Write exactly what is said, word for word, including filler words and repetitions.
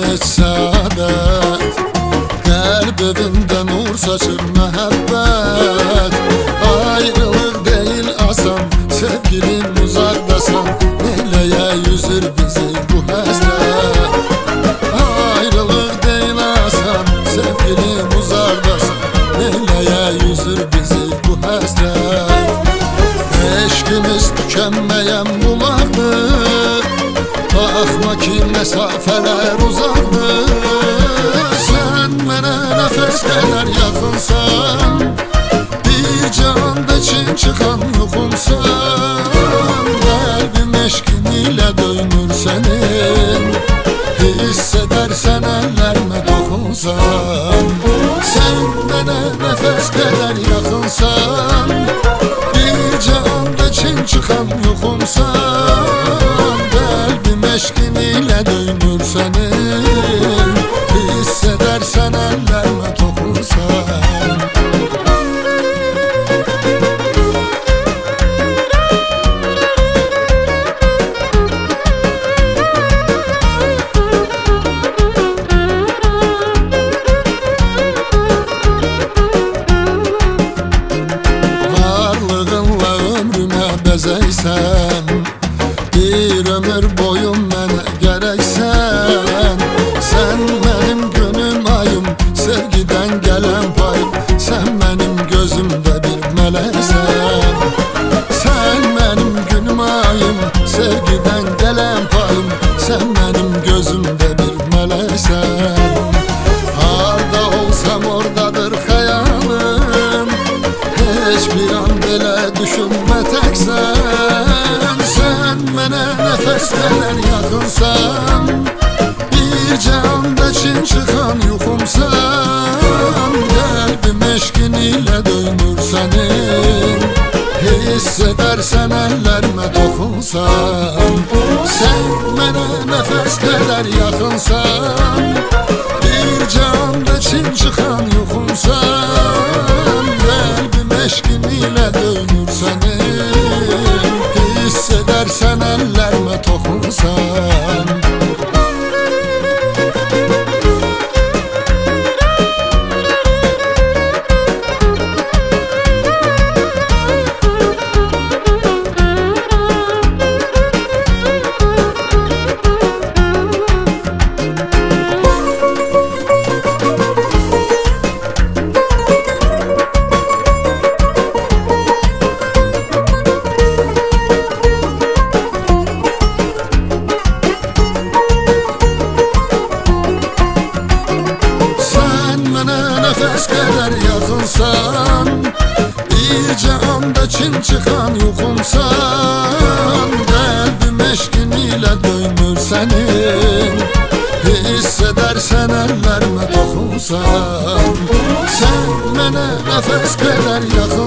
heç səadət, qəlb evində nur saçır məhəbbət. Ayrılıq deyil asan, sevgilim uzaqdasan, neyləyə yüzür bizi bu həsrət. Ayrılıq deyil asan, sevgilim uzaqdasan, neyləyə yüzür bizi bu həsrət. Eşkimiz tükənməyən bulaqdır, baxma ki məsafələr uzaqdır. Sən mənə nəfəs qədər yaxınsan, bir canda çin çıxan yuxumsan. Qəlbim eşkin ilə döynür sənin, hiss edərsən əllərimə toxunsan. Sən mənə nəfəs qədər yaxınsan, bir canda çin çıxan yuxumsan. Qəlbim eşkin ilə döynür sənin, hiss edərsən əllərimə toxunsan. Varlığınla ömrümə bəzəysən, bir ömür boyu mənə gərəksən. Sən mənim günüm ayım, sevgidən gələn payım, sən mənim gözümdə bir mələksən. Sən mənim günüm ayım, sevgidən gələn payım, sən mənim gözümdə bir mələksən. Harda olsam oradadır xəyalım, heç bir an belə düşünmə təksən. Sən mənə nəfəs qədər yaxınsan, bir canda çin çıxan yuxumsan. Qəlbim eşkin ilə döynür sənin, hiss edərsən əllərimə toxunsan. Sən mənə nəfəs qədər yaxınsan, bir canda çin çıxan yuxumsan. Qəlbim eşkin ilə döynür sənin, hiss edərsən əllərimə toxunsan. Nəfəs qədər yaxınsan, bir canda çin çıxan yuxumsan. Qəlbim eşkin ilə döynür sənin, hiss edərsən əllərimə toxunsan. Sən mənə nəfəs qədər yaxınsan,